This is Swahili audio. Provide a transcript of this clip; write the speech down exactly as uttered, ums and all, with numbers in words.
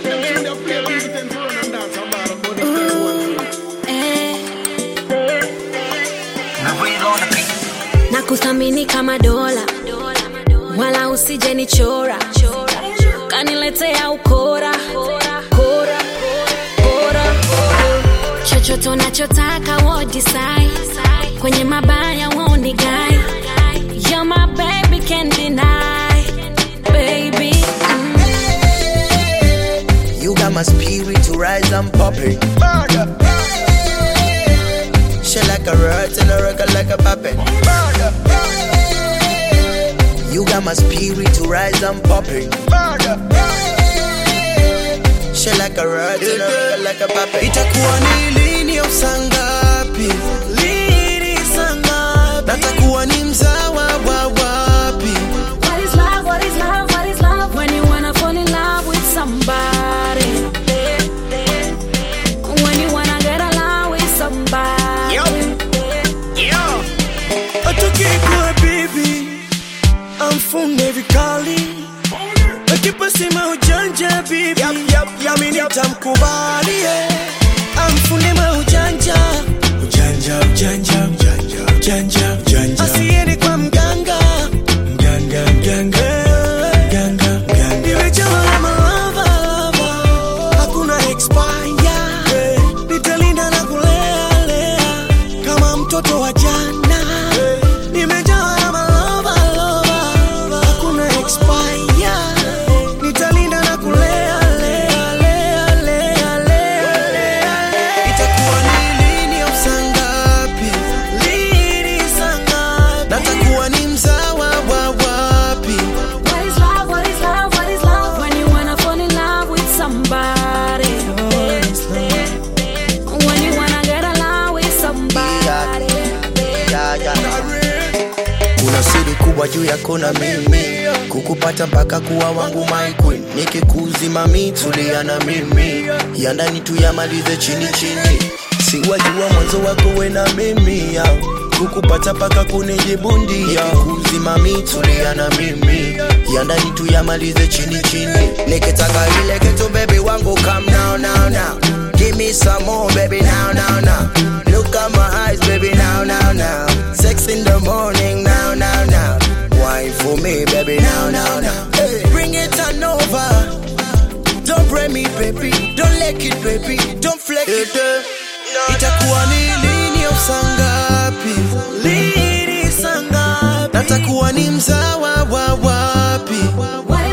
Nakuthamini kama dola, wala usije nichora, kaniletea ukora, kora, kora. Chochote unachotaka wewe decide, kwenye mabaya wewe ni guy. You're my baby, can't deny, baby. Mm. You got my spirit to rise and pop it. She like a rat and a record like a puppet. You got my spirit to rise and pop it. She like a rat and a record like a puppet. Itakuwa ni lini au sangapi? Lini sangapi? Natakuwa ni mzawa wa wapi? What is love, what is love, what is love? When you wanna fall in love with somebody, when you wanna get along with somebody. Yo, yo. Atukikuwa baby, amfunge vikali. Akipasima ujanja baby, yap, yap, yap, mimi nitamkubali. Amfunge maujanja, ujanja, ujanja, ujanja, ujanja, ujanja. Asiende kwa mganga, mganga, mganga, mganga, mganga. Nimejawa na malava, hakuna expire. Nitalinda na kulea, lea, kama mtoto wa jana. Nimejawa na malava, hakuna expire. Nitalinda na kulea, lea, lea, lea, lea, lea. Itakuwa ni lini au sangapi? Lini sangapi? Natakuwa ni mzawa wa wapi? What is love, what is love, what is love? When you wanna fall in love with somebody, when you wanna get along with somebody. Yeah, yeah. Kuna siri kubwa juu yako na mimi, kukupata mpaka kuwa wangu my queen. Nikikuzima mimi tulia na mimi, ya ndani tu yamalize chini chini. Siwajua mwanzo wako we na mimi, ya kukupata mpaka kunijibundia. Nikikuzima mimi tulia na mimi, ya ndani tu yamalize chini chini. Nikitaka ile kitu baby wangu, come now now now. Give me some more baby now now now. Look at my eyes baby now now now. Sex in the morning now now now. Wine for me baby now now now. Hey, bring it on over. Don't break me baby, don't let it baby, don't flex it. Itakuwa ni lini au sangapi? Lini sangapi? Natakuwa ni mzawa wa wapi? What